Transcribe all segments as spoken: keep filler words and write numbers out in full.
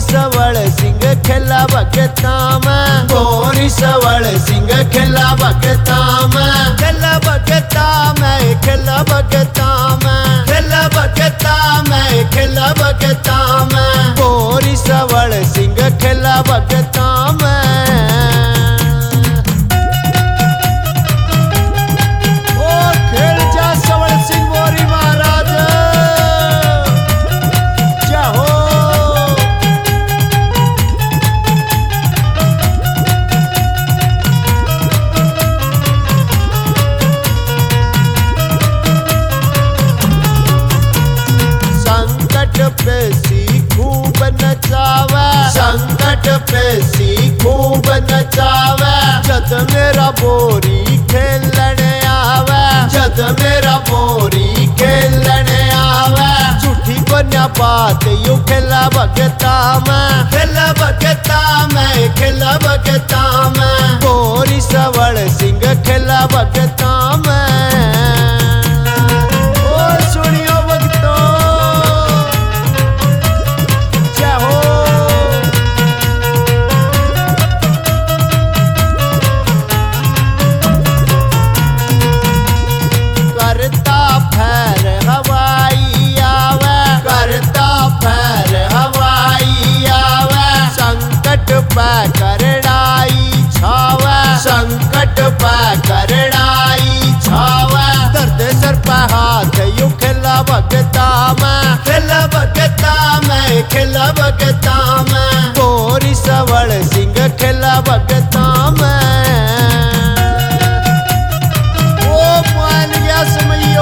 सवल सिंह खेला भगता में, गोरी सवल सिंह खेला भगता में, खेला भगता में, खेला भगता में, खेला भगता में, खेला भगता में, गोरी सवल सिंह खेला भगता में। पे खूब नचावे, संकट पे सी खूब नचावे, जद मेरा बोरी खेलने आवे, जद मेरा बोरी खेलने आवे, झूठी बन्या बात यू खेला भगता में, खेला भगता में, खेला भगता में, गोरी सवल सिंह खेला भगता में। करड़ाई छावा, संकट पा करड़ाई छावा, दर्द सर पे हाथ यू खेला भगता में, खेला भगता में, खेला भगता में, गोरी सवल सिंह खेला भगता में। ओ मान गया समयो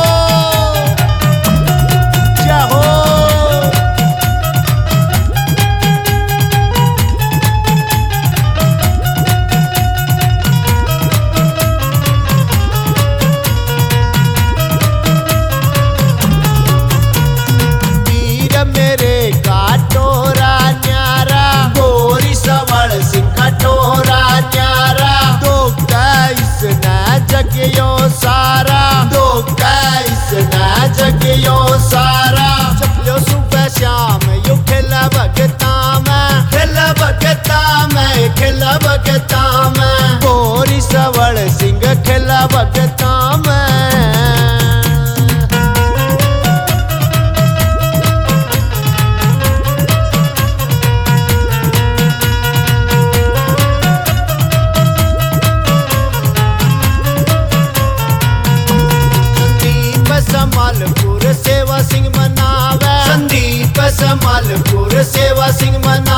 जगियो सारा, दो कैसना जगियो सारा, चपलो सुबह शाम यू खेला भगता में, खेला भगता में, खेला भगता में, गोरी सवल सिंह खेला भगता में। संदीप सेवा सिंह मनावे, संदीप समालपुर सेवा सिंह मनावे।